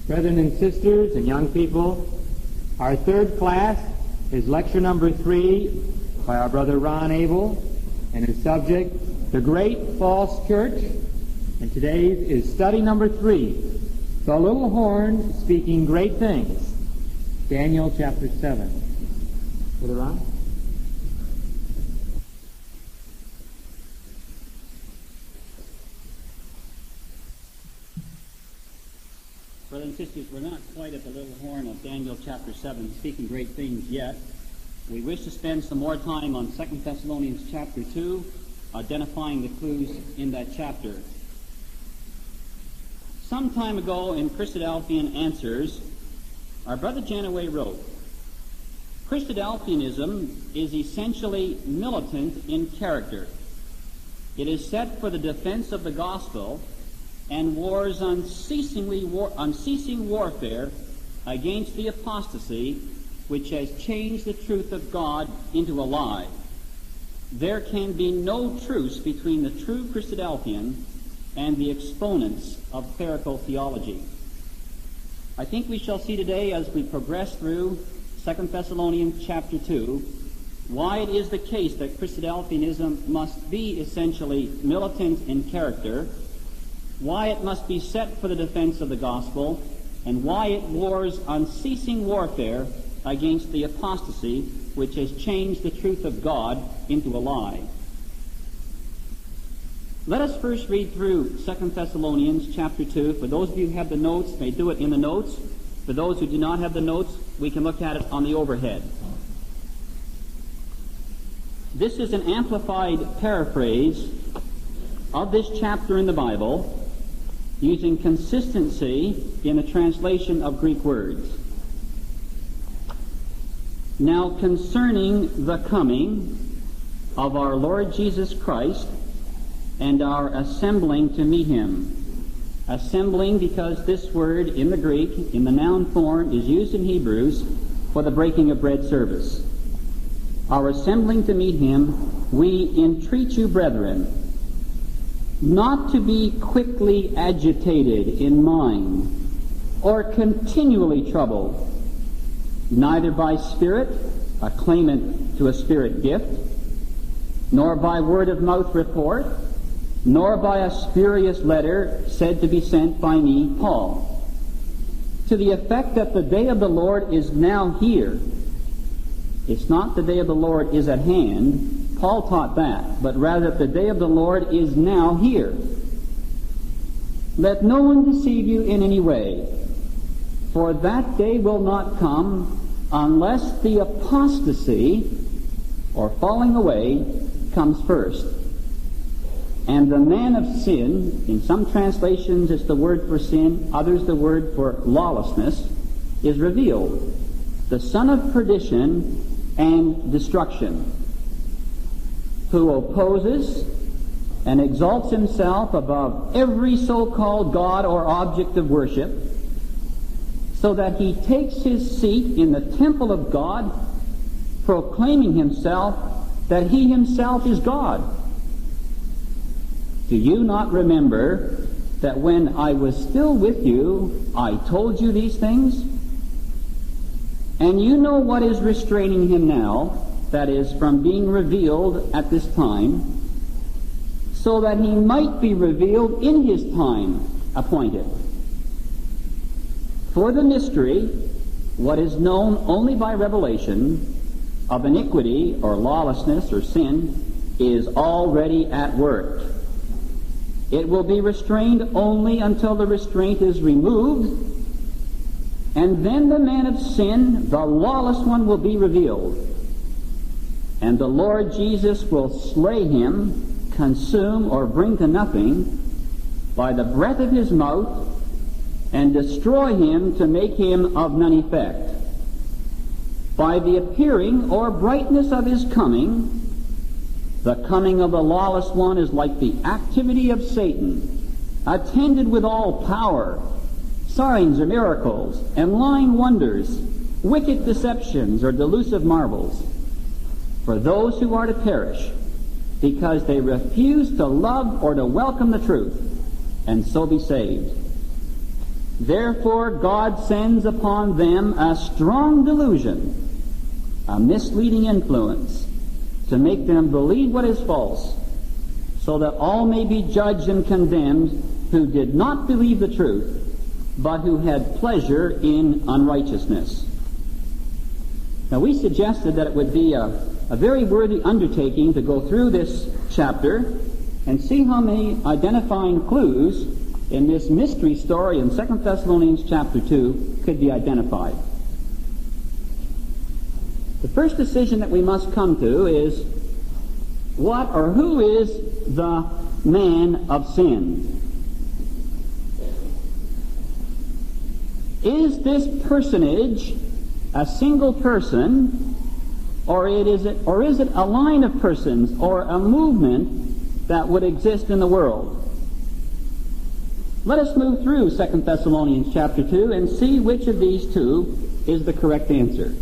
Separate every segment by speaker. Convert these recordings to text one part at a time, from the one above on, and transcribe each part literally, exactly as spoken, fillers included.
Speaker 1: Brethren and sisters and young people, our third class is lecture number three by our brother Ron Abel, and its subject, The Great False Church. And today's is study number three, The Little Horn Speaking Great Things, Daniel chapter seven. Brother Ron?
Speaker 2: Brothers and sisters, we're not quite at the little horn of Daniel chapter seven, speaking great things yet. We wish to spend some more time on Second Thessalonians chapter two, identifying the clues in that chapter. Some time ago in Christadelphian Answers, our brother Janaway wrote, Christadelphianism is essentially militant in character. It is set for the defense of the gospel and wars unceasingly war, unceasing warfare against the apostasy which has changed the truth of God into a lie. There can be no truce between the true Christadelphian and the exponents of clerical theology. I think we shall see today, as we progress through Second Thessalonians chapter two, why it is the case that Christadelphianism must be essentially militant in character, why it must be set for the defense of the gospel, and why it wars unceasing warfare against the apostasy which has changed the truth of God into a lie. Let us first read through Second Thessalonians chapter two. For those of you who have the notes, may do it in the notes. For those who do not have the notes, we can look at it on the overhead. This is an amplified paraphrase of this chapter in the Bible, using consistency in the translation of Greek words. Now concerning the coming of our Lord Jesus Christ and our assembling to meet him. Assembling, because this word in the Greek, in the noun form, is used in Hebrews for the breaking of bread service. Our assembling to meet him, we entreat you, brethren, not to be quickly agitated in mind, or continually troubled, neither by spirit, a claimant to a spirit gift, nor by word of mouth report, nor by a spurious letter said to be sent by me, Paul, to the effect that the day of the Lord is now here. It's not the day of the Lord is at hand. Paul taught that, but rather that the day of the Lord is now here. Let no one deceive you in any way, for that day will not come unless the apostasy, or falling away, comes first. And the man of sin, in some translations it's the word for sin, others the word for lawlessness, is revealed, the son of perdition and destruction, who opposes and exalts himself above every so-called God or object of worship, so that he takes his seat in the temple of God, proclaiming himself that he himself is God. Do you not remember that when I was still with you, I told you these things? And you know what is restraining him now, that is, from being revealed at this time, so that he might be revealed in his time appointed. For the mystery, what is known only by revelation, of iniquity or lawlessness or sin, is already at work. It will be restrained only until the restraint is removed, and then the man of sin, the lawless one, will be revealed. And the Lord Jesus will slay him, consume, or bring to nothing by the breath of his mouth, and destroy him to make him of none effect. By the appearing or brightness of his coming, the coming of the lawless one is like the activity of Satan, attended with all power, signs or miracles, and lying wonders, wicked deceptions or delusive marvels, for those who are to perish, because they refuse to love or to welcome the truth, and so be saved. Therefore God sends upon them a strong delusion, a misleading influence, to make them believe what is false, so that all may be judged and condemned who did not believe the truth, but who had pleasure in unrighteousness. Now, we suggested that it would be a, a very worthy undertaking to go through this chapter and see how many identifying clues in this mystery story in Second Thessalonians chapter two could be identified. The first decision that we must come to is, what or who is the man of sin? Is this personage a single person, or it is it, or is it a line of persons or a movement that would exist in the world? Let us move through Second Thessalonians chapter two and see which of these two is the correct answer.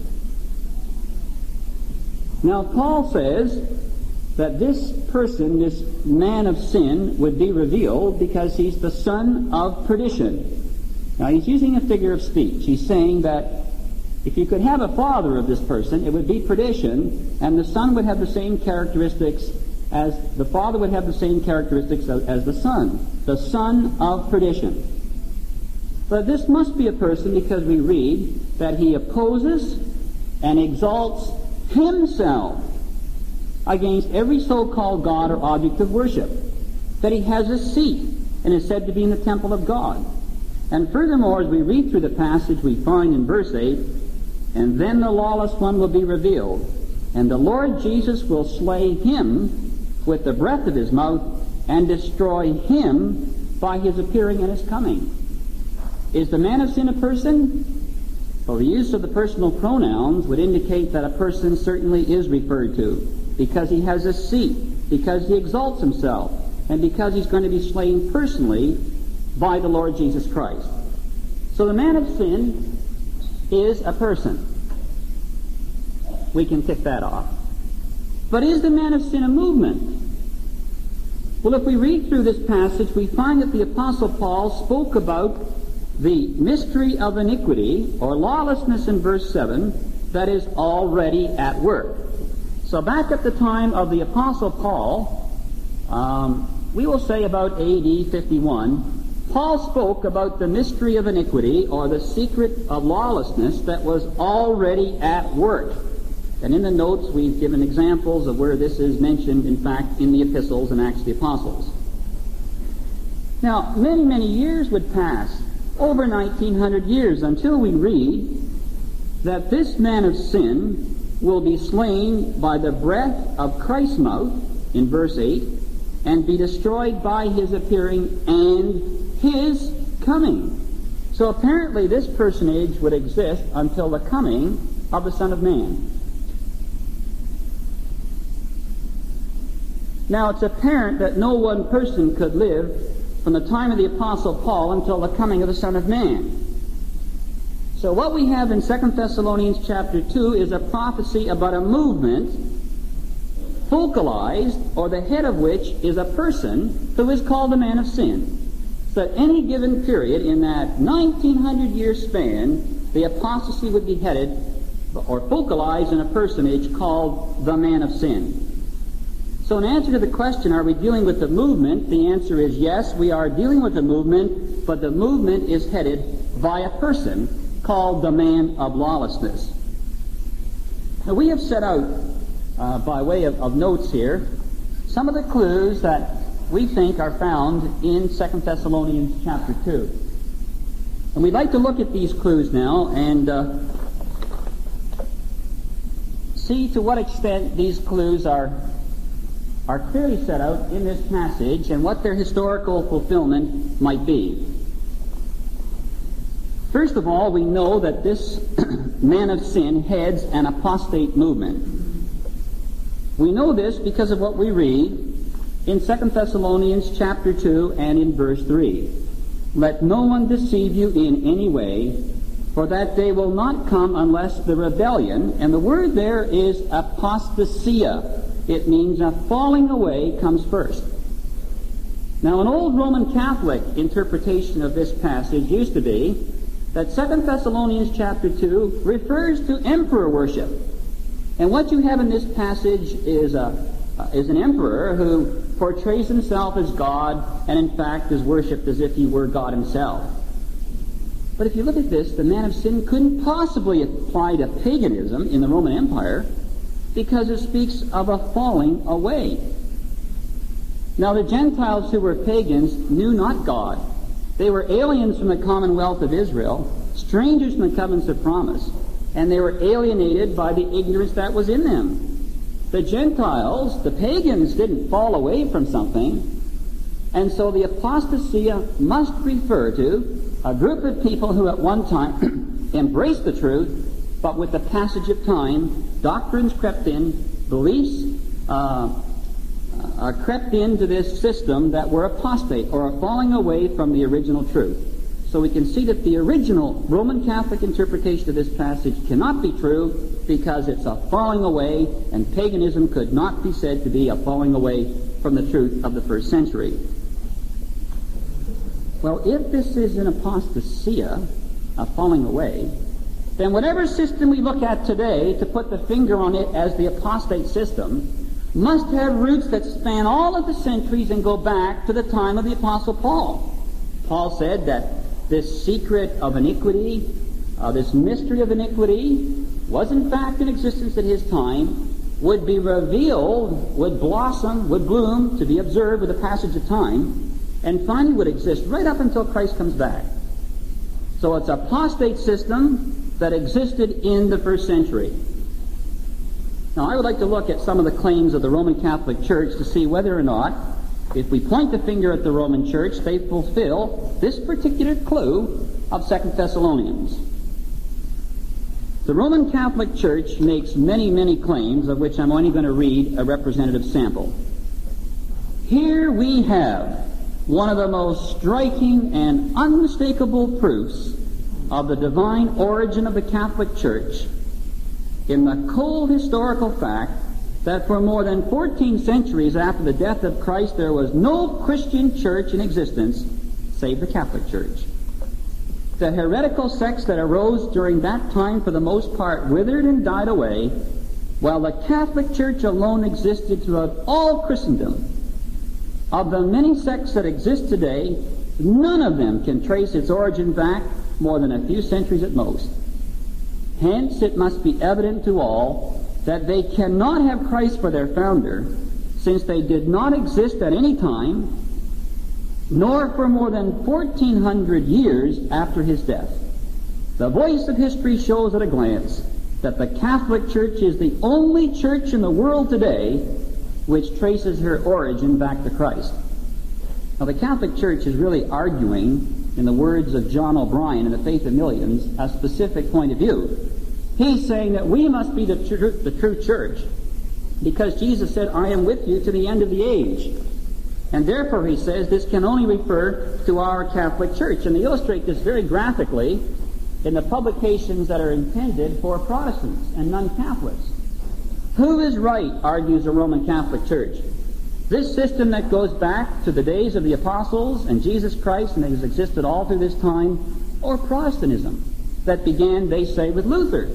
Speaker 2: Now, Paul says that this person, this man of sin, would be revealed because he's the son of perdition. Now, he's using a figure of speech. He's saying that if you could have a father of this person, it would be perdition, and the son would have the same characteristics as the father would have the same characteristics as, as the son, the son of perdition. But this must be a person because we read that he opposes and exalts himself against every so-called God or object of worship, that he has a seat and is said to be in the temple of God. And furthermore, as we read through the passage, we find in verse eight, and then the lawless one will be revealed, and the Lord Jesus will slay him with the breath of his mouth and destroy him by his appearing and his coming. Is the man of sin a person? Well, the use of the personal pronouns would indicate that a person certainly is referred to, because he has a seat, because he exalts himself, and because he's going to be slain personally by the Lord Jesus Christ. So the man of sin is a person. We can tick that off. But is the man of sin a movement? Well, if we read through this passage, we find that the Apostle Paul spoke about the mystery of iniquity, or lawlessness, in verse seven, that is already at work. So back at the time of the Apostle Paul, um, we will say about A D fifty-one, Paul spoke about the mystery of iniquity, or the secret of lawlessness, that was already at work. And in the notes we've given examples of where this is mentioned, in fact, in the epistles and Acts of the Apostles. Now, many, many years would pass, over nineteen hundred years, until we read that this man of sin will be slain by the breath of Christ's mouth, in verse eight, and be destroyed by his appearing and his coming. So apparently this personage would exist until the coming of the Son of Man. Now, it's apparent that no one person could live from the time of the Apostle Paul until the coming of the Son of Man. So what we have in Second Thessalonians chapter two is a prophecy about a movement focalized, or the head of which is a person who is called the man of sin. So at any given period in that nineteen hundred year span, the apostasy would be headed or focalized in a personage called the man of sin. So in answer to the question, are we dealing with the movement? The answer is yes, we are dealing with the movement, but the movement is headed by a person called the man of lawlessness. Now, we have set out, uh, by way of, of notes here, some of the clues that we think are found in Second Thessalonians chapter two. And we'd like to look at these clues now and uh, see to what extent these clues are are clearly set out in this passage and what their historical fulfillment might be. First of all, we know that this man of sin heads an apostate movement. We know this because of what we read in Second Thessalonians chapter two and in verse three. Let no one deceive you in any way, for that day will not come unless the rebellion, and the word there is apostasia. It means a falling away comes first. Now, an old Roman Catholic interpretation of this passage used to be that Second Thessalonians chapter two refers to emperor worship. And what you have in this passage is, a, uh, is an emperor who portrays himself as God and in fact is worshipped as if he were God himself. But if you look at this, the man of sin couldn't possibly apply to paganism in the Roman Empire because it speaks of a falling away. Now, the Gentiles who were pagans knew not God. They were aliens from the commonwealth of Israel, strangers from the covenants of promise, and they were alienated by the ignorance that was in them. The Gentiles, the pagans, didn't fall away from something, and so the apostasia must refer to a group of people who at one time embraced the truth, but with the passage of time, doctrines crept in, beliefs uh, uh, crept into this system that were apostate or are falling away from the original truth. So we can see that the original Roman Catholic interpretation of this passage cannot be true because it's a falling away, and paganism could not be said to be a falling away from the truth of the first century. Well, if this is an apostasia, a falling away, then whatever system we look at today to put the finger on it as the apostate system must have roots that span all of the centuries and go back to the time of the Apostle Paul. Paul said that this secret of iniquity, uh, this mystery of iniquity, was in fact in existence at his time, would be revealed, would blossom, would bloom, to be observed with the passage of time, and finally would exist right up until Christ comes back. So it's an apostate system that existed in the first century. Now, I would like to look at some of the claims of the Roman Catholic Church to see whether or not, if we point the finger at the Roman Church, they fulfill this particular clue of Second Thessalonians. The Roman Catholic Church makes many, many claims, of which I'm only going to read a representative sample. Here we have one of the most striking and unmistakable proofs of the divine origin of the Catholic Church in the cold historical fact that for more than fourteen centuries after the death of Christ there was no Christian church in existence save the Catholic Church. The heretical sects that arose during that time for the most part withered and died away, while the Catholic Church alone existed throughout all Christendom. Of the many sects that exist today, none of them can trace its origin back more than a few centuries at most. Hence, it must be evident to all that they cannot have Christ for their founder, since they did not exist at any time, nor for more than fourteen hundred years after his death. The voice of history shows at a glance that the Catholic Church is the only church in the world today which traces her origin back to Christ. Now, the Catholic Church is really arguing, in the words of John O'Brien in The Faith of Millions, a specific point of view. He's saying that we must be the, tr- the true church because Jesus said, I am with you to the end of the age. And therefore, he says, this can only refer to our Catholic Church. And they illustrate this very graphically in the publications that are intended for Protestants and non-Catholics. Who is right, argues the Roman Catholic Church? This system that goes back to the days of the apostles and Jesus Christ and has existed all through this time, or Protestantism that began, they say, with Luther.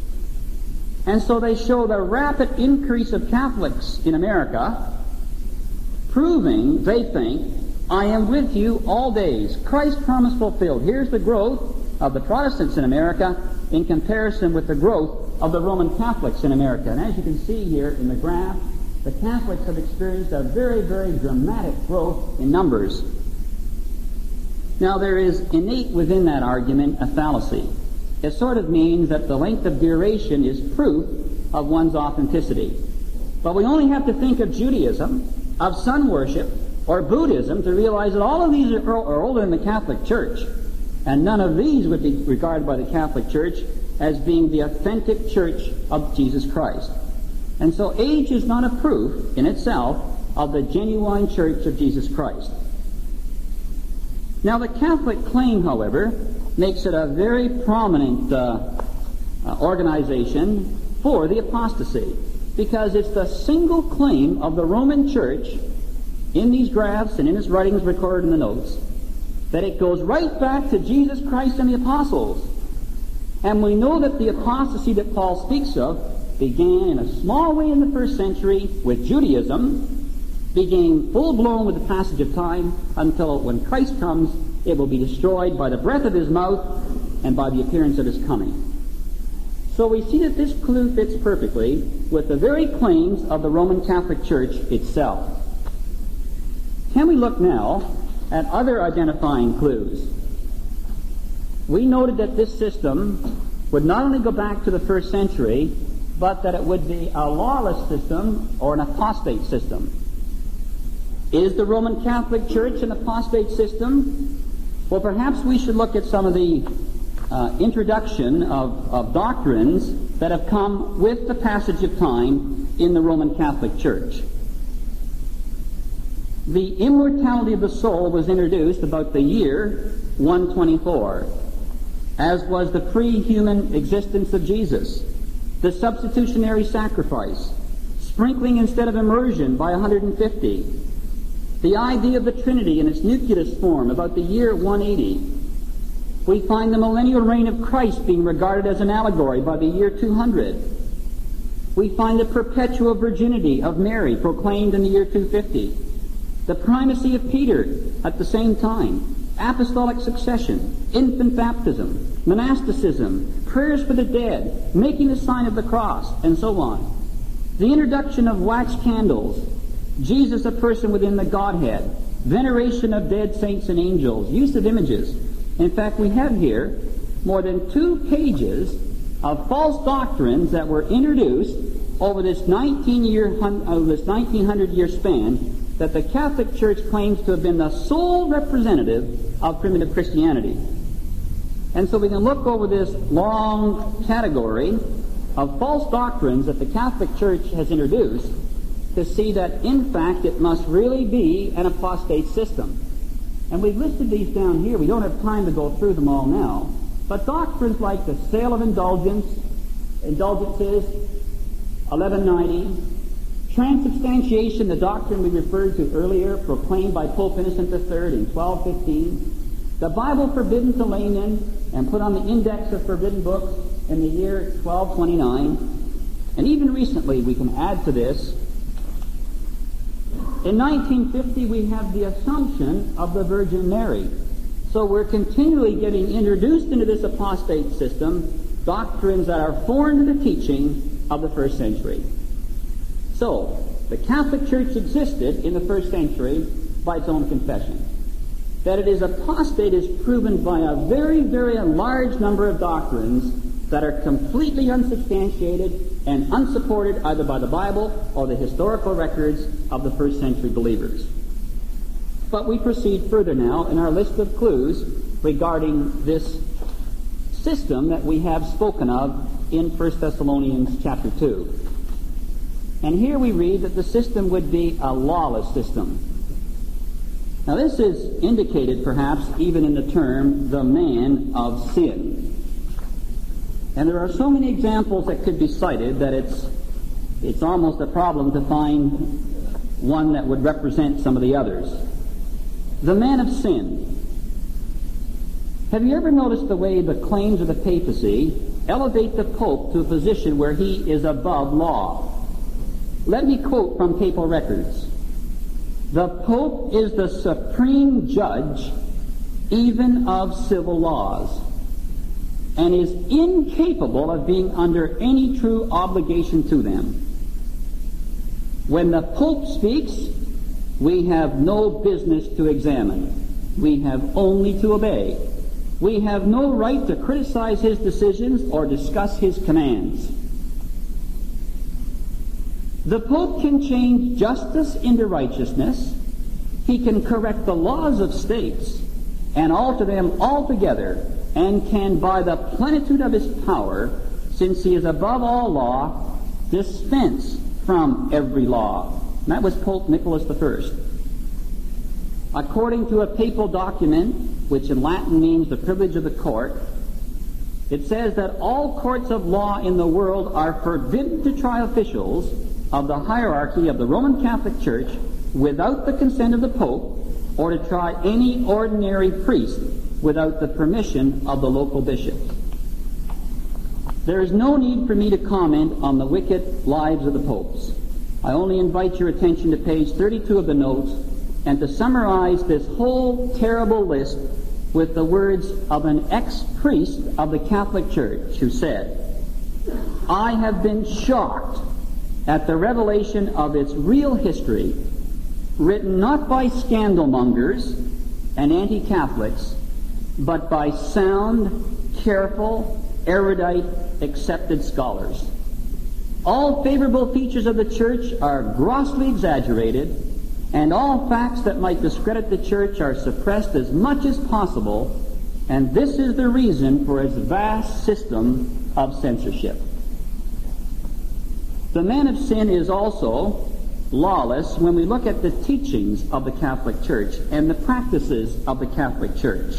Speaker 2: And so they show the rapid increase of Catholics in America, proving, they think, I am with you all days. Christ's promise fulfilled. Here's the growth of the Protestants in America in comparison with the growth of the Roman Catholics in America. And as you can see here in the graph, the Catholics have experienced a very, very dramatic growth in numbers. Now, there is innate within that argument a fallacy. It sort of means that the length of duration is proof of one's authenticity. But we only have to think of Judaism, of sun worship, or Buddhism to realize that all of these are, are older than the Catholic Church. And none of these would be regarded by the Catholic Church as being the authentic church of Jesus Christ. And so age is not a proof in itself of the genuine church of Jesus Christ. Now, the Catholic claim, however, makes it a very prominent uh, uh, organization for the apostasy, because it's the single claim of the Roman Church in these graphs and in his writings recorded in the notes, that it goes right back to Jesus Christ and the apostles. And we know that the apostasy that Paul speaks of began in a small way in the first century with Judaism, began full-blown with the passage of time, until when Christ comes, it will be destroyed by the breath of his mouth and by the appearance of his coming. So we see that this clue fits perfectly with the very claims of the Roman Catholic Church itself. Can we look now at other identifying clues? We noted that this system would not only go back to the first century, but that it would be a lawless system or an apostate system. Is the Roman Catholic Church an apostate system? Well, perhaps we should look at some of the uh, introduction of, of doctrines that have come with the passage of time in the Roman Catholic Church. The immortality of the soul was introduced about the year one twenty-four, as was the pre-human existence of Jesus, the substitutionary sacrifice, sprinkling instead of immersion by one hundred fifty, the idea of the Trinity in its nucleus form about the year one eighty. We find the millennial reign of Christ being regarded as an allegory by the year two hundred. We find the perpetual virginity of Mary proclaimed in the year two fifty. The primacy of Peter at the same time, apostolic succession, infant baptism, monasticism, prayers for the dead, making the sign of the cross, and so on. The introduction of wax candles, Jesus a person within the Godhead, veneration of dead saints and angels, use of images. In fact, we have here more than two pages of false doctrines that were introduced over this nineteen year, uh, this nineteen hundred year span, that the Catholic Church claims to have been the sole representative of primitive Christianity. And so we can look over this long category of false doctrines that the Catholic Church has introduced to see that, in fact, it must really be an apostate system. And we've listed these down here. We don't have time to go through them all now. But doctrines like the sale of indulgence, indulgences, eleven ninety, transubstantiation, the doctrine we referred to earlier, proclaimed by Pope Innocent the Third in twelve fifteen, the Bible forbidden to laymen and put on the index of forbidden books in the year twelve twenty-nine, and even recently we can add to this. In nineteen fifty we have the Assumption of the Virgin Mary. So we're continually getting introduced into this apostate system doctrines that are foreign to the teaching of the first century. So, the Catholic Church existed in the first century by its own confession. That it is apostate is proven by a very, very large number of doctrines that are completely unsubstantiated and unsupported either by the Bible or the historical records of the first century believers. But we proceed further now in our list of clues regarding this system that we have spoken of in First Thessalonians chapter two. And here we read that the system would be a lawless system. Now this is indicated perhaps even in the term, the man of sin. And there are so many examples that could be cited that it's, it's almost a problem to find one that would represent some of the others. The man of sin. Have you ever noticed the way the claims of the papacy elevate the Pope to a position where he is above law? Let me quote from papal records. The Pope is the supreme judge even of civil laws, and is incapable of being under any true obligation to them. When the Pope speaks, we have no business to examine. We have only to obey. We have no right to criticize his decisions or discuss his commands. The Pope can change justice into righteousness. He can correct the laws of states and alter them altogether, and can, by the plenitude of his power, since he is above all law, dispense from every law. And that was Pope Nicholas the First. According to a papal document, which in Latin means the privilege of the court, it says that all courts of law in the world are forbidden to try officials of the hierarchy of the Roman Catholic Church without the consent of the Pope, or to try any ordinary priest without the permission of the local bishop. There is no need for me to comment on the wicked lives of the popes. I only invite your attention to page thirty-two of the notes and to summarize this whole terrible list with the words of an ex-priest of the Catholic Church who said, "I have been shocked at the revelation of its real history, written not by scandalmongers and anti-Catholics, but by sound, careful, erudite, accepted scholars. All favorable features of the Church are grossly exaggerated, and all facts that might discredit the Church are suppressed as much as possible, and this is the reason for its vast system of censorship." The man of sin is also lawless when we look at the teachings of the Catholic Church and the practices of the Catholic Church.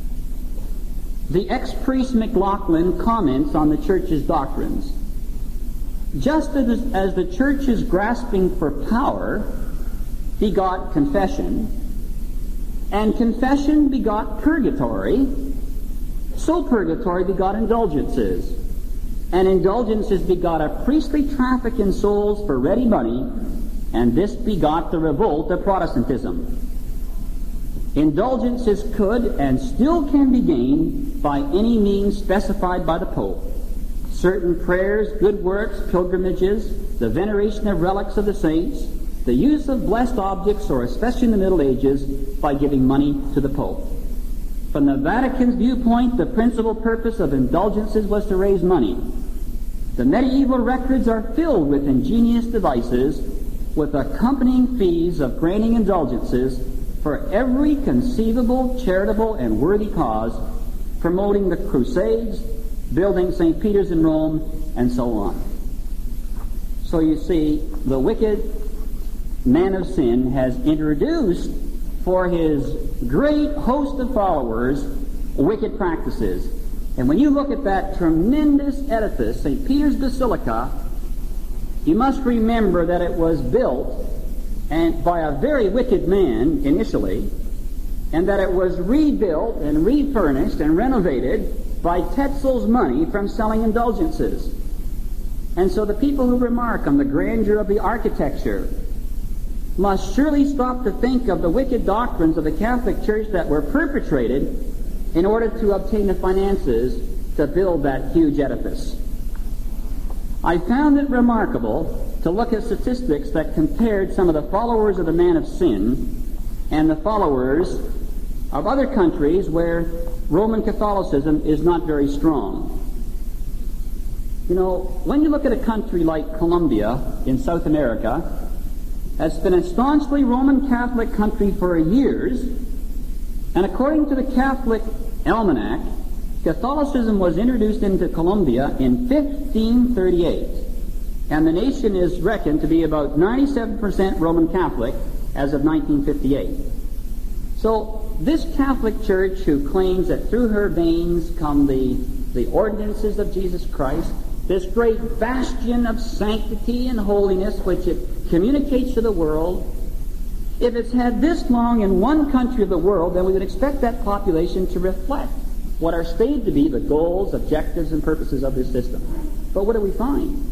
Speaker 2: The ex-priest McLaughlin comments on the Church's doctrines. Just as, as the Church's grasping for power begot confession, and confession begot purgatory, so purgatory begot indulgences, and indulgences begot a priestly traffic in souls for ready money, and this begot the revolt of Protestantism. Indulgences could and still can be gained by any means specified by the Pope. Certain prayers, good works, pilgrimages, the veneration of relics of the saints, the use of blessed objects, or especially in the Middle Ages, by giving money to the Pope. From the Vatican's viewpoint, the principal purpose of indulgences was to raise money. The medieval records are filled with ingenious devices with accompanying fees of granting indulgences for every conceivable charitable and worthy cause, promoting the Crusades, building Saint Peter's in Rome, and so on. So you see, the wicked man of sin has introduced for his great host of followers wicked practices. And when you look at that tremendous edifice, Saint Peter's Basilica, you must remember that it was built and by a very wicked man initially, and that it was rebuilt and refurnished and renovated by Tetzel's money from selling indulgences. And so the people who remark on the grandeur of the architecture must surely stop to think of the wicked doctrines of the Catholic Church that were perpetrated in order to obtain the finances to build that huge edifice. I found it remarkable to look at statistics that compared some of the followers of the man of sin and the followers of other countries where Roman Catholicism is not very strong. You know, when you look at a country like Colombia in South America, that's been a staunchly Roman Catholic country for years, and according to the Catholic Almanac, Catholicism was introduced into Colombia in fifteen thirty-eight, and the nation is reckoned to be about ninety-seven percent Roman Catholic as of nineteen fifty-eight. So this Catholic Church, who claims that through her veins come the, the ordinances of Jesus Christ, this great bastion of sanctity and holiness which it communicates to the world, if it's had this long in one country of the world, then we would expect that population to reflect what are stated to be the goals, objectives, and purposes of this system. But what do we find?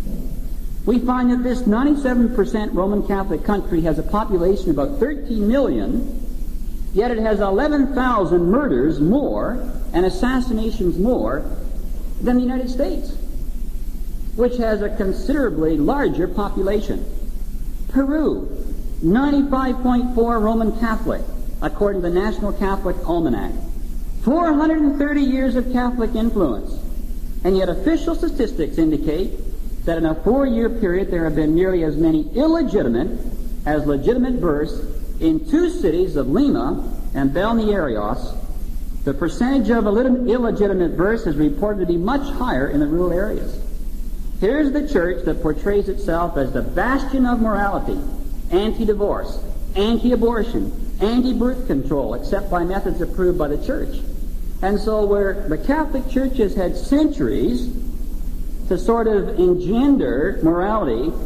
Speaker 2: We find that this ninety-seven percent Roman Catholic country has a population of about thirteen million, yet it has eleven thousand murders more and assassinations more than the United States, which has a considerably larger population. Peru, ninety-five point four Roman Catholic, according to the National Catholic Almanac. four hundred thirty years of Catholic influence, and yet official statistics indicate that in a four-year period there have been nearly as many illegitimate as legitimate births in two cities of Lima and Balnearios. The percentage of illegitimate births is reported to be much higher in the rural areas. Here's the church that portrays itself as the bastion of morality, anti-divorce, anti-abortion, anti-birth control, except by methods approved by the church. And so where the Catholic Church has had centuries to sort of engender morality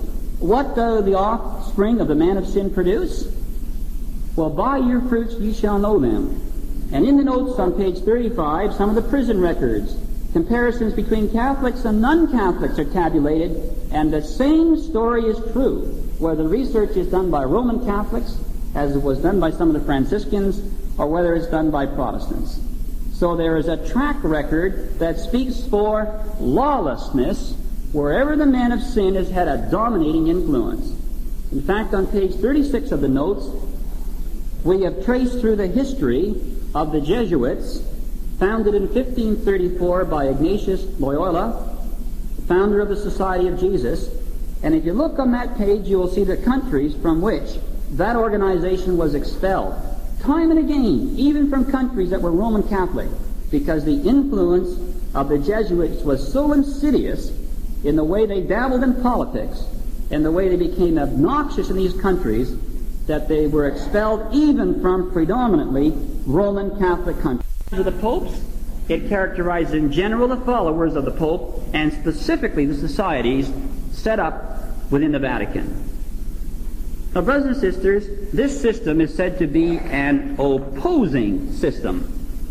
Speaker 2: What do the offspring of the man of sin produce? Well, by your fruits ye shall know them. And in the notes on page thirty-five, some of the prison records, comparisons between Catholics and non-Catholics are tabulated, and the same story is true, whether the research is done by Roman Catholics, as it was done by some of the Franciscans, or whether it's done by Protestants. So there is a track record that speaks for lawlessness wherever the man of sin has had a dominating influence. In fact, on page thirty-six of the notes, we have traced through the history of the Jesuits, founded in fifteen thirty-four by Ignatius Loyola, the founder of the Society of Jesus. And if you look on that page, you will see the countries from which that organization was expelled, time and again, even from countries that were Roman Catholic, because the influence of the Jesuits was so insidious in the way they dabbled in politics and the way they became obnoxious in these countries that they were expelled even from predominantly Roman Catholic countries. Of the popes, it characterized in general the followers of the Pope and specifically the societies set up within the Vatican. Now, brothers and sisters, this system is said to be an opposing system.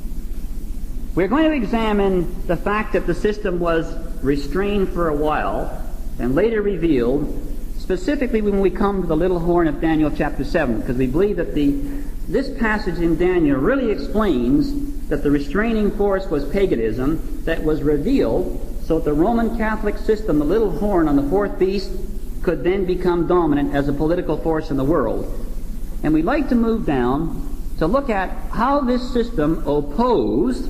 Speaker 2: We're going to examine the fact that the system was restrained for a while and later revealed, specifically when we come to the little horn of Daniel chapter seven, because we believe that the this passage in Daniel really explains that the restraining force was paganism that was revealed so that the Roman Catholic system, the little horn on the fourth beast, could then become dominant as a political force in the world. And we'd like to move down to look at how this system opposed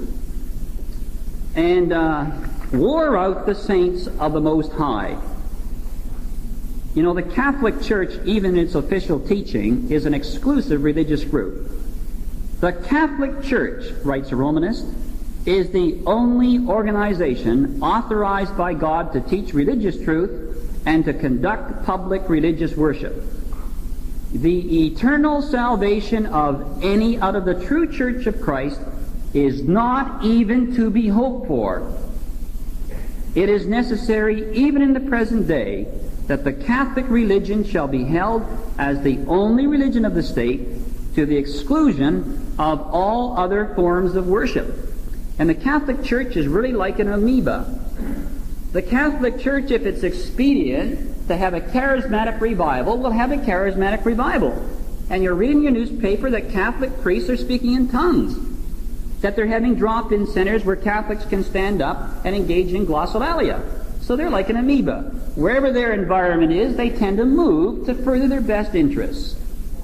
Speaker 2: and uh, wore out the saints of the Most High. You know, the Catholic Church, even in its official teaching, is an exclusive religious group. The Catholic Church, writes a Romanist, is the only organization authorized by God to teach religious truth and to conduct public religious worship. The eternal salvation of any out of the true Church of Christ is not even to be hoped for. It is necessary, even in the present day, that the Catholic religion shall be held as the only religion of the state to the exclusion of all other forms of worship. And the Catholic Church is really like an amoeba. The Catholic Church, if it's expedient to have a charismatic revival, will have a charismatic revival. And you're reading your newspaper that Catholic priests are speaking in tongues, that they're having drop-in centers where Catholics can stand up and engage in glossolalia. So they're like an amoeba. Wherever their environment is, they tend to move to further their best interests.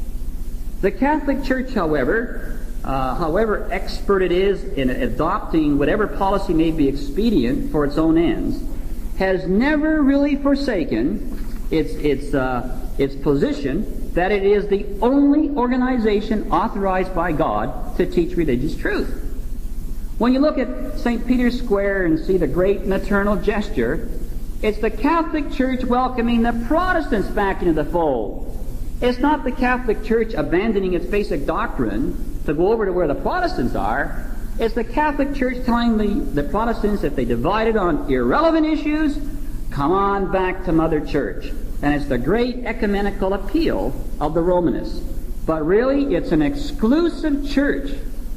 Speaker 2: The Catholic Church, however, uh, however expert it is in adopting whatever policy may be expedient for its own ends, has never really forsaken its, its, uh, its position that it is the only organization authorized by God to teach religious truth. When you look at Saint Peter's Square and see the great maternal gesture, it's the Catholic Church welcoming the Protestants back into the fold. It's not the Catholic Church abandoning its basic doctrine to go over to where the Protestants are. It's the Catholic Church telling the, the Protestants, if they divided on irrelevant issues, come on back to Mother Church. And it's the great ecumenical appeal of the Romanists. But really, it's an exclusive church.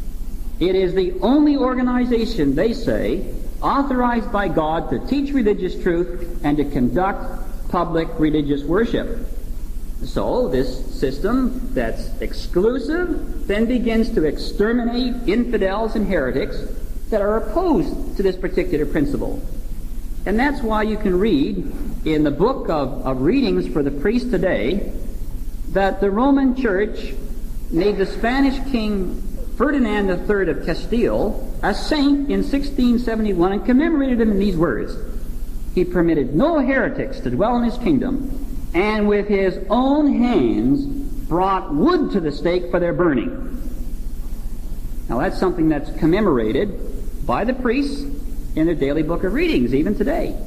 Speaker 2: It is the only organization, they say, authorized by God to teach religious truth and to conduct public religious worship. So this system that's exclusive then begins to exterminate infidels and heretics that are opposed to this particular principle. And that's why you can read in the book of, of readings for the priest today that the Roman Church made the Spanish king Ferdinand the Third of Castile a saint in sixteen seventy-one and commemorated him in these words: he permitted no heretics to dwell in his kingdom, and with his own hands brought wood to the stake for their burning. Now that's something that's commemorated by the priests in their daily book of readings, even today.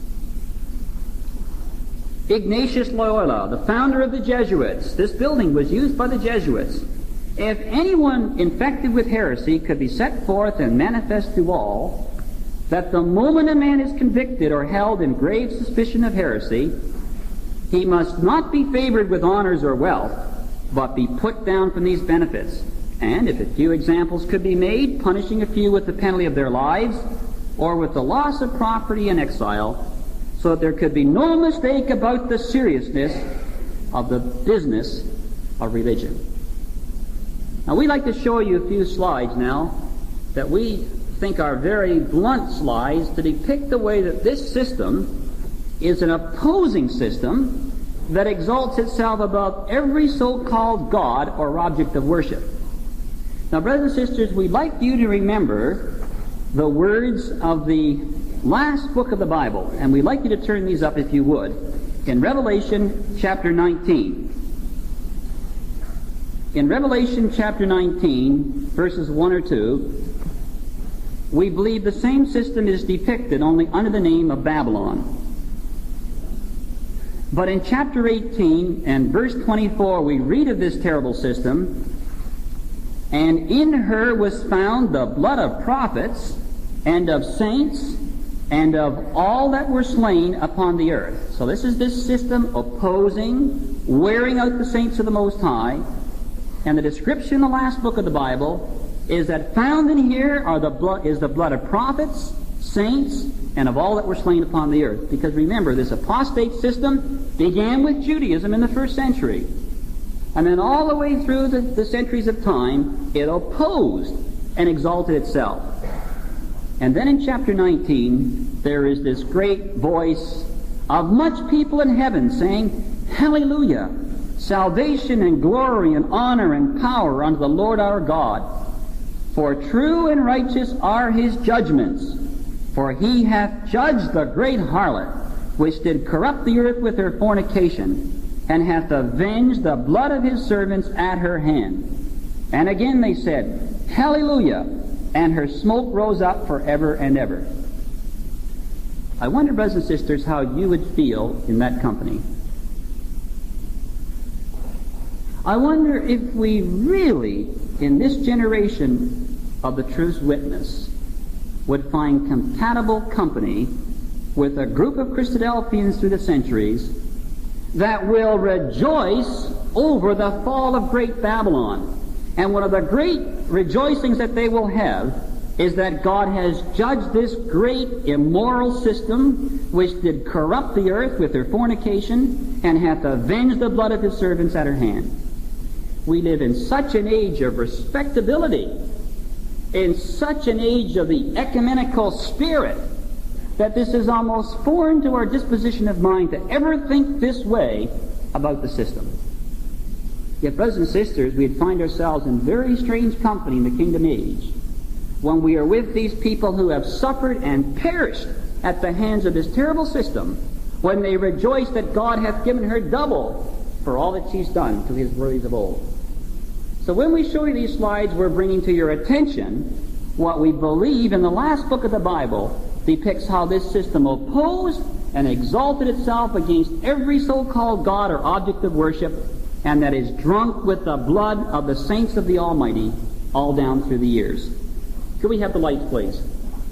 Speaker 2: Ignatius Loyola, the founder of the Jesuits. This building was used by the Jesuits. If anyone infected with heresy could be set forth and manifest to all that the moment a man is convicted or held in grave suspicion of heresy, He must not be favored with honors or wealth, but be put down from these benefits. And if a few examples could be made, punishing a few with the penalty of their lives, or with the loss of property and exile, so that there could be no mistake about the seriousness of the business of religion. Now, we'd like to show you a few slides now that we think are very blunt slides to depict the way that this system is an opposing system that exalts itself above every so-called God or object of worship. Now, brothers and sisters, we'd like you to remember the words of the last book of the Bible, and we'd like you to turn these up if you would, in Revelation chapter nineteen. In Revelation chapter nineteen, verses one or two, we believe the same system is depicted only under the name of Babylon. But in chapter eighteen and verse twenty-four, we read of this terrible system, and in her was found the blood of prophets and of saints and of all that were slain upon the earth. So this is this system opposing, wearing out the saints of the Most High. And the description in the last book of the Bible is that found in here are the blood, is the blood of prophets, saints, and of all that were slain upon the earth. Because remember, this apostate system began with Judaism in the first century. And then all the way through the, the centuries of time, it opposed and exalted itself. And then in chapter nineteen, there is this great voice of much people in heaven saying, Hallelujah! Salvation and glory and honor and power unto the Lord our God. For true and righteous are his judgments. For he hath judged the great harlot, which did corrupt the earth with her fornication, and hath avenged the blood of his servants at her hand. And again they said, Hallelujah! And her smoke rose up forever and ever. I wonder, brothers and sisters, how you would feel in that company. I wonder if we really, in this generation of the truth's witness, would find compatible company with a group of Christadelphians through the centuries that will rejoice over the fall of great Babylon. And one of the great rejoicings that they will have is that God has judged this great immoral system which did corrupt the earth with her fornication, and hath avenged the blood of his servants at her hand. We live in such an age of respectability, in such an age of the ecumenical spirit, that this is almost foreign to our disposition of mind to ever think this way about the system. Yet, brothers and sisters, we'd find ourselves in very strange company in the kingdom age when we are with these people who have suffered and perished at the hands of this terrible system, when they rejoice that God hath given her double for all that she's done to his worthies of old. So when we show you these slides, we're bringing to your attention what we believe in the last book of the Bible depicts how this system opposed and exalted itself against every so-called God or object of worship, and that is drunk with the blood of the saints of the Almighty all down through the years. Could we have the lights, please?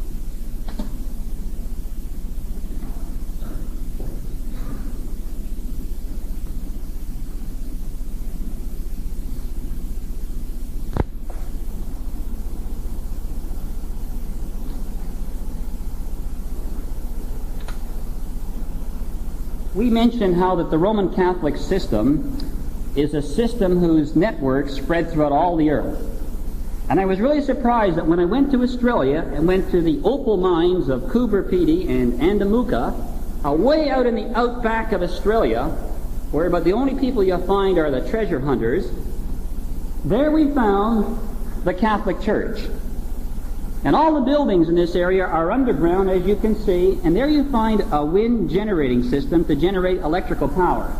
Speaker 2: We mentioned how that the Roman Catholic system is a system whose network spread throughout all the earth. And I was really surprised that when I went to Australia and went to the opal mines of Coober Pedy and Andamuka, away out in the outback of Australia, where about the only people you'll find are the treasure hunters, there we found the Catholic Church. And all the buildings in this area are underground, as you can see, and there you find a wind generating system to generate electrical power.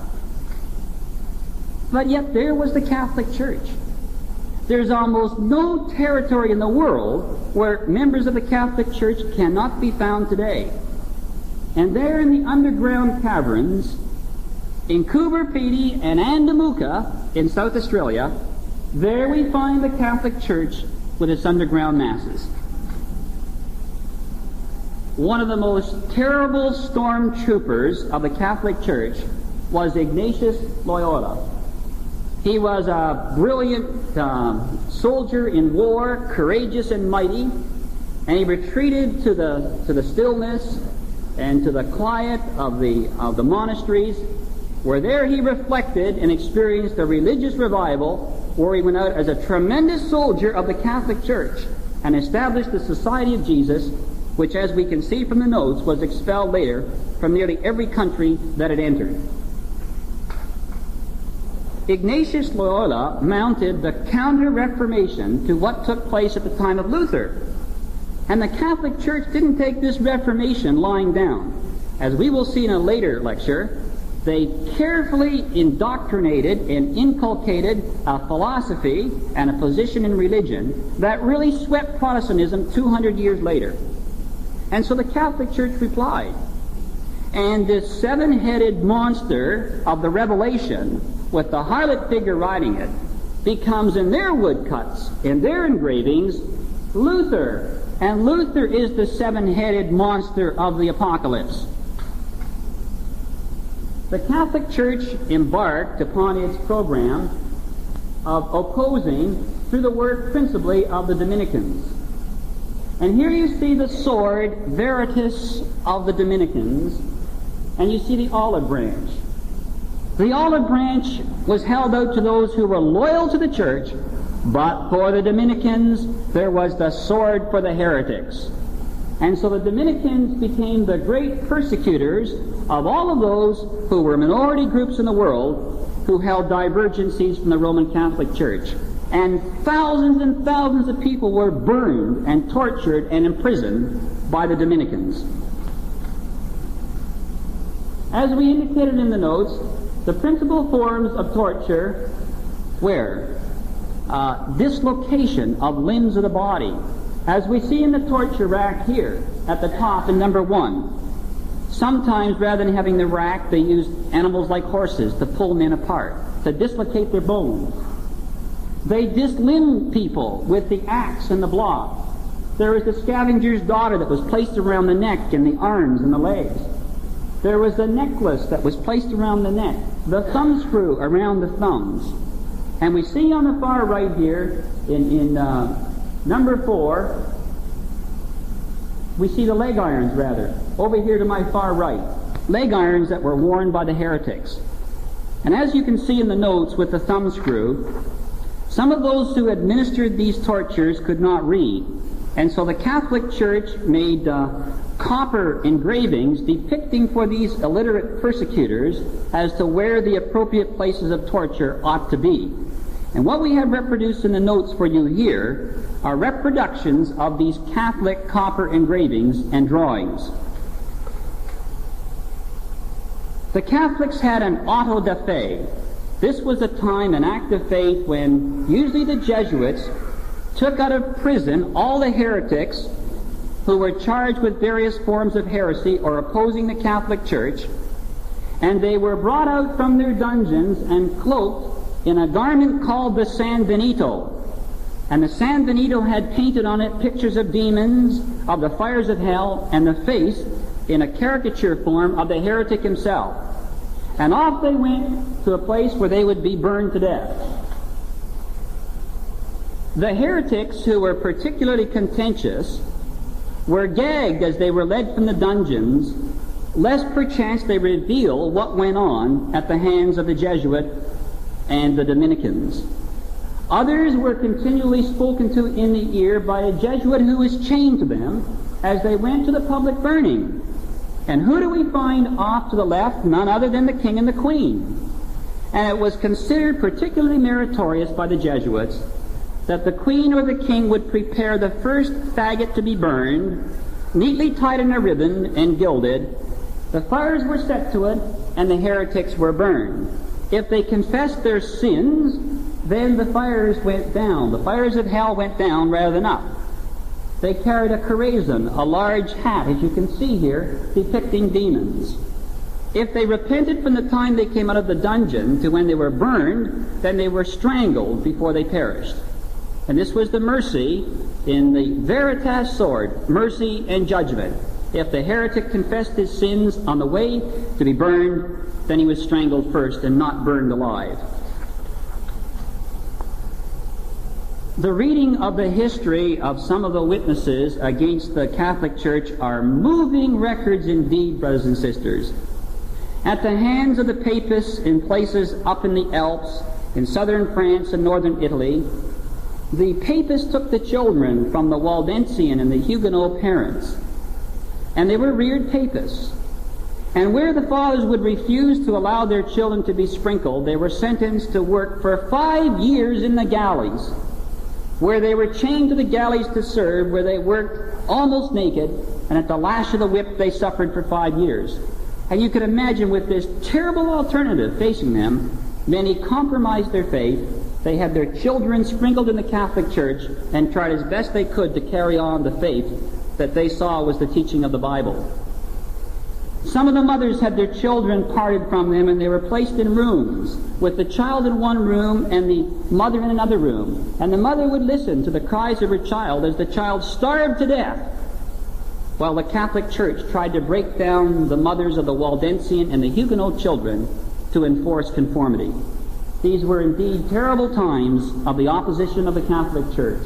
Speaker 2: But yet there was the Catholic Church. There's almost no territory in the world where members of the Catholic Church cannot be found today. And there in the underground caverns in Coober Pedy and Andamuka in South Australia, there we find the Catholic Church with its underground masses. One of the most terrible stormtroopers of the Catholic Church was Ignatius Loyola. He was a brilliant um, soldier in war, courageous and mighty, and he retreated to the to the stillness and to the quiet of the of the monasteries, where there he reflected and experienced a religious revival, where he went out as a tremendous soldier of the Catholic Church and established the Society of Jesus, which, as we can see from the notes, was expelled later from nearly every country that it entered. Ignatius Loyola mounted the counter-reformation to what took place at the time of Luther. And the Catholic Church didn't take this Reformation lying down. As we will see in a later lecture, they carefully indoctrinated and inculcated a philosophy and a position in religion that really swept Protestantism two hundred years later. And so the Catholic Church replied. And this seven-headed monster of the Revelation, with the harlot figure riding it, becomes in their woodcuts, in their engravings, Luther. And Luther is the seven-headed monster of the Apocalypse. The Catholic Church embarked upon its program of opposing, through the work principally of the Dominicans. And here you see the sword, Veritas, of the Dominicans, and you see the olive branch. The olive branch was held out to those who were loyal to the church, but for the Dominicans there was the sword for the heretics. And so the Dominicans became the great persecutors of all of those who were minority groups in the world who held divergencies from the Roman Catholic Church. And thousands and thousands of people were burned and tortured and imprisoned by the Dominicans. As we indicated in the notes, the principal forms of torture were uh, dislocation of limbs of the body, as we see in the torture rack here at the top in number one. Sometimes, rather than having the rack, they used animals like horses to pull men apart, to dislocate their bones. They dislimbed people with the axe and the block. There was the scavenger's daughter that was placed around the neck and the arms and the legs. There was the necklace that was placed around the neck, the thumb screw around the thumbs. And we see on the far right here, in, in uh, number four, we see the leg irons, rather, over here to my far right. Leg irons that were worn by the heretics. And as you can see in the notes with the thumb screw, some of those who administered these tortures could not read. And so the Catholic Church made uh, copper engravings depicting for these illiterate persecutors as to where the appropriate places of torture ought to be. And what we have reproduced in the notes for you here are reproductions of these Catholic copper engravings and drawings. The Catholics had an auto da fe. This was a time, an act of faith, when usually the Jesuits took out of prison all the heretics who were charged with various forms of heresy or opposing the Catholic Church, and they were brought out from their dungeons and cloaked in a garment called the San Benito. And the San Benito had painted on it pictures of demons, of the fires of hell, and the face in a caricature form of the heretic himself. And off they went to a place where they would be burned to death. The heretics, who were particularly contentious, were gagged as they were led from the dungeons, lest perchance they reveal what went on at the hands of the Jesuit and the Dominicans. Others were continually spoken to in the ear by a Jesuit who was chained to them as they went to the public burning. And who do we find off to the left? None other than the king and the queen. And it was considered particularly meritorious by the Jesuits that the queen or the king would prepare the first faggot to be burned, neatly tied in a ribbon and gilded. The fires were set to it, and the heretics were burned. If they confessed their sins, then the fires went down. The fires of hell went down rather than up. They carried a corazon, a large hat, as you can see here, depicting demons. If they repented from the time they came out of the dungeon to when they were burned, then they were strangled before they perished. And this was the mercy in the Veritas sword, mercy and judgment. If the heretic confessed his sins on the way to be burned, then he was strangled first and not burned alive. The reading of the history of some of the witnesses against the Catholic Church are moving records indeed, brothers and sisters. At the hands of the Papists in places up in the Alps, in southern France and northern Italy, the Papists took the children from the Waldensian and the Huguenot parents, and they were reared Papists. And where the fathers would refuse to allow their children to be sprinkled, they were sentenced to work for five years in the galleys, where they were chained to the galleys to serve, where they worked almost naked, and at the lash of the whip they suffered for five years. And you can imagine, with this terrible alternative facing them, many compromised their faith. They had their children sprinkled in the Catholic Church and tried as best they could to carry on the faith that they saw was the teaching of the Bible. Some of the mothers had their children parted from them, and they were placed in rooms, with the child in one room and the mother in another room. And the mother would listen to the cries of her child as the child starved to death, while the Catholic Church tried to break down the mothers of the Waldensian and the Huguenot children to enforce conformity. These were indeed terrible times of the opposition of the Catholic Church.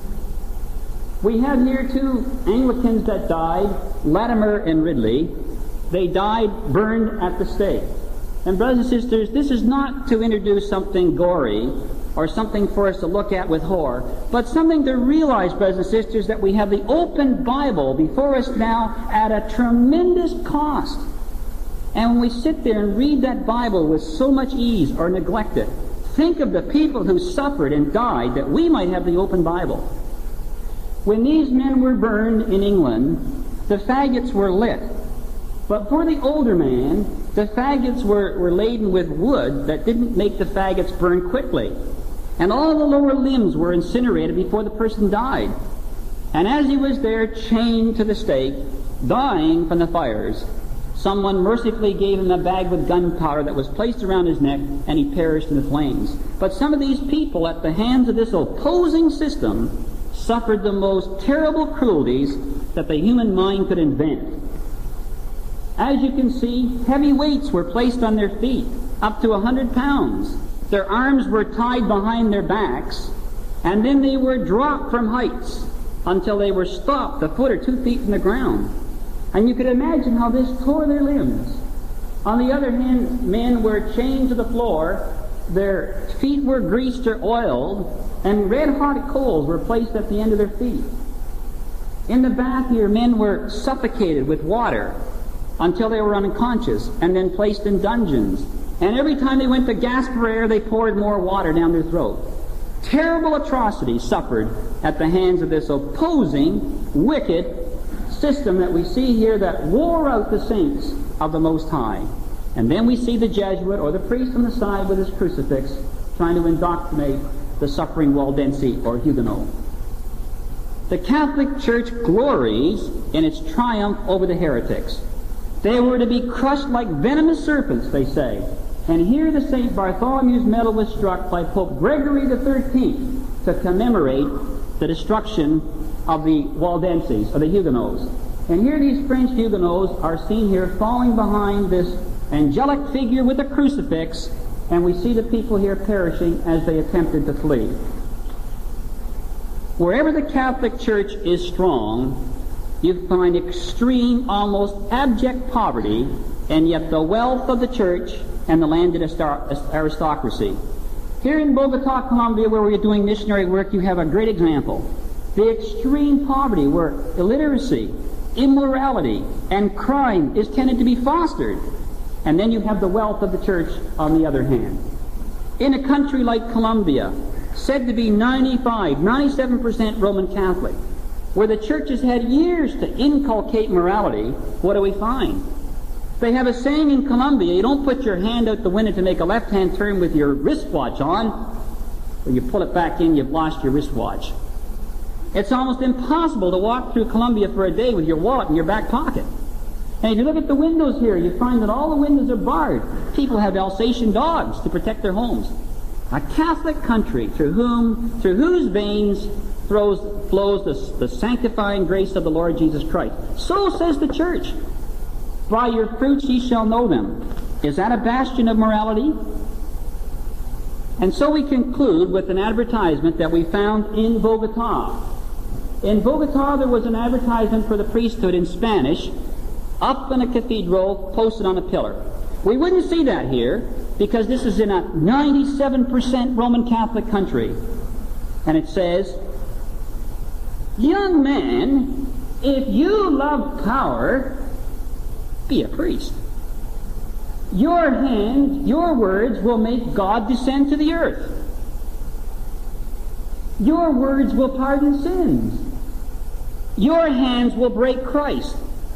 Speaker 2: We have here two Anglicans that died, Latimer and Ridley. They died burned at the stake. And brothers and sisters, this is not to introduce something gory or something for us to look at with horror, but something to realize, brothers and sisters, that we have the open Bible before us now at a tremendous cost. And when we sit there and read that Bible with so much ease or neglect it, think of the people who suffered and died that we might have the open Bible. When these men were burned in England, the faggots were lit. But for the older man, the faggots were, were laden with wood that didn't make the faggots burn quickly. And all the lower limbs were incinerated before the person died. And as he was there chained to the stake, dying from the fires, someone mercifully gave him a bag with gunpowder that was placed around his neck, and he perished in the flames. But some of these people, at the hands of this opposing system, suffered the most terrible cruelties that the human mind could invent. As you can see, heavy weights were placed on their feet, up to a hundred pounds. Their arms were tied behind their backs, and then they were dropped from heights until they were stopped a foot or two feet from the ground. And you could imagine how this tore their limbs. On the other hand, men were chained to the floor, their feet were greased or oiled, and red-hot coals were placed at the end of their feet. In the bath here, men were suffocated with water until they were unconscious, and then placed in dungeons. And every time they went to gasp for air, they poured more water down their throat. Terrible atrocities suffered at the hands of this opposing, wicked system that we see here that wore out the saints of the Most High. And then we see the Jesuit or the priest on the side with his crucifix trying to indoctrinate the suffering Waldense or Huguenot. The Catholic Church glories in its triumph over the heretics. They were to be crushed like venomous serpents, they say. And here the Saint Bartholomew's medal was struck by Pope Gregory the thirteenth to commemorate the destruction of the Waldenses, or the Huguenots. And here these French Huguenots are seen here falling behind this angelic figure with a crucifix, and we see the people here perishing as they attempted to flee. Wherever the Catholic Church is strong, you find extreme, almost abject poverty, and yet the wealth of the church and the landed aristocracy. Here in Bogota, Colombia, where we're doing missionary work, you have a great example. The extreme poverty where illiteracy, immorality, and crime is tended to be fostered. And then you have the wealth of the church on the other hand. In a country like Colombia, said to be ninety-five, ninety-seven percent Roman Catholic, where the church has had years to inculcate morality, what do we find? They have a saying in Colombia, you don't put your hand out the window to make a left-hand turn with your wristwatch on. When you pull it back in, you've lost your wristwatch. It's almost impossible to walk through Colombia for a day with your wallet in your back pocket. And if you look at the windows here, you find that all the windows are barred. People have Alsatian dogs to protect their homes. A Catholic country through whom, through whose veins flows, flows the, the sanctifying grace of the Lord Jesus Christ. So says the church. By your fruits ye shall know them. Is that a bastion of morality? And so we conclude with an advertisement that we found in Bogota. In Bogota there was an advertisement for the priesthood in Spanish up in a cathedral posted on a pillar. We wouldn't see that here because this is in a ninety-seven percent Roman Catholic country. And it says, young man, if you love power, be a priest. Your hand, your words will make God descend to the earth. Your words will pardon sins. Your hands will break Christ.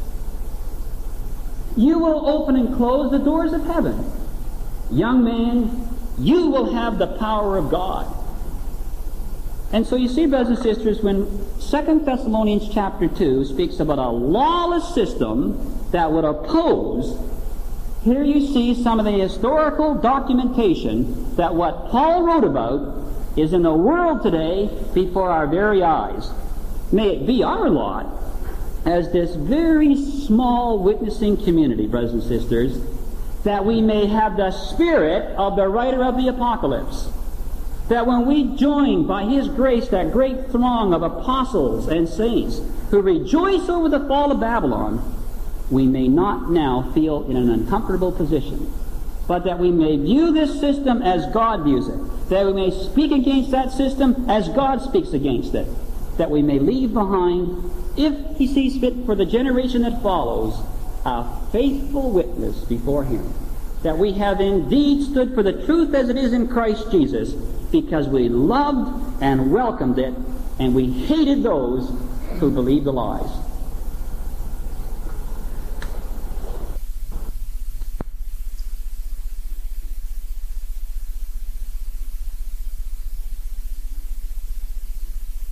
Speaker 2: You will open and close the doors of heaven. Young man, you will have the power of God. And so you see, brothers and sisters, when Second Thessalonians chapter two speaks about a lawless system that would oppose, here you see some of the historical documentation that what Paul wrote about is in the world today before our very eyes. May it be our lot as this very small witnessing community, brothers and sisters, that we may have the spirit of the writer of the Apocalypse. That when we join by His grace that great throng of apostles and saints who rejoice over the fall of Babylon, we may not now feel in an uncomfortable position, but that we may view this system as God views it, that we may speak against that system as God speaks against it, that we may leave behind, if He sees fit for the generation that follows, a faithful witness before Him, that we have indeed stood for the truth as it is in Christ Jesus, because we loved and welcomed it, and we hated those who believed the lies.